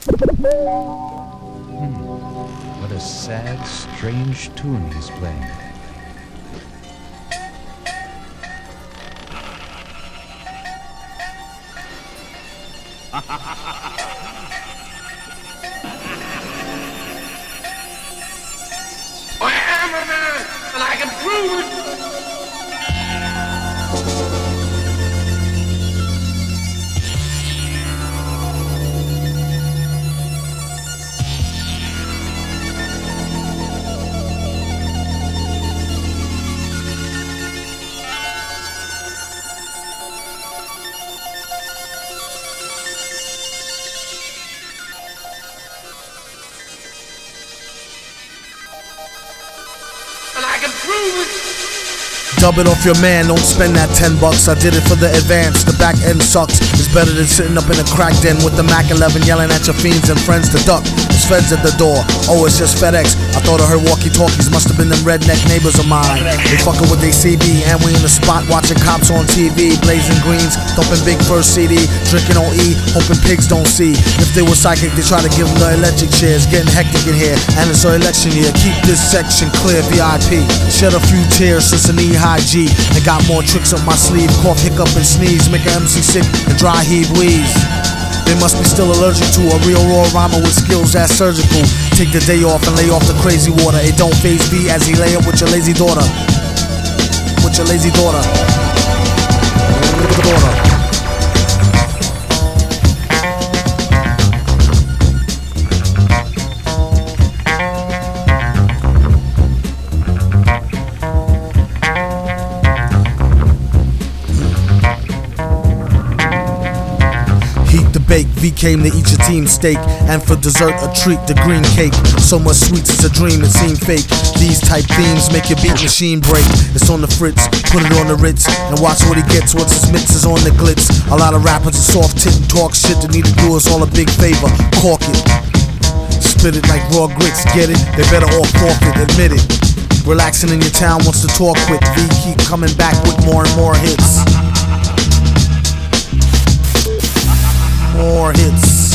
What a sad, strange tune he's playing. I am a man, and I can prove it! And I can prove it! Dub it off your man, don't spend that $10. I did it for the advance, the back end sucks. It's better than sitting up in a crack den with the Mac 11 yelling at your fiends and friends to duck. There's feds at the door, oh it's just FedEx. I thought I heard walkie-talkies, must have been them redneck neighbors of mine. They fucking with they CB, and we in the spot watching cops on TV. Blazing greens, thumping big first CD, drinking on E, hoping pigs don't see. If they were psychic, they try to give them the electric chairs. Getting hectic in here, and it's our election year. Keep this section clear, VIP. Shed a few tears since a knee-high G. And got more tricks up my sleeve. Cough, hiccup, and sneeze. Make an MC sick and dry heave wheeze. They must be still allergic to a real raw rhymer with skills that's surgical. Take the day off and lay off the crazy water. It don't phase B as he lay up with your lazy daughter. With your lazy daughter. Heat the bake, V came to eat your team steak. And for dessert a treat, the green cake. So much sweets, it's a dream, it seemed fake. These type themes make your beat machine break. It's on the fritz, put it on the Ritz. And watch what he gets once his mix is on the glitz. A lot of rappers are soft tit and talk shit. They need to do us all a big favor, cork it. Spit it like raw grits, get it? They better all forfeit, admit it. Relaxing in your town wants to talk quick. V keep coming back with more and more hits. More hits.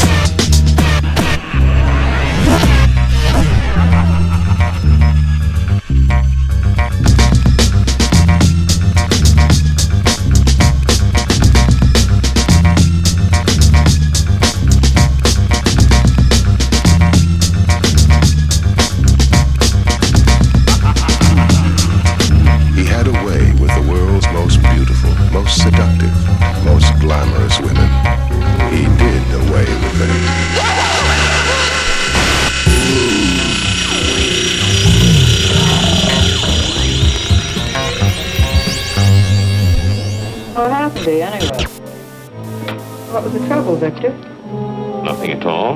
He had a way with the world's most beautiful, most seductive, most glamorous women. He did away with them. What happened to you anyway? What was the trouble, Victor? Nothing at all.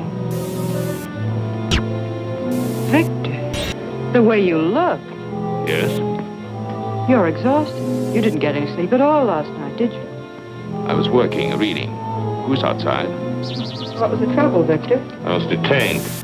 Victor, the way you look. Yes? You're exhausted. You didn't get any sleep at all last night, did you? I was working, reading. Who's outside? What was the trouble, Victor? I was detained.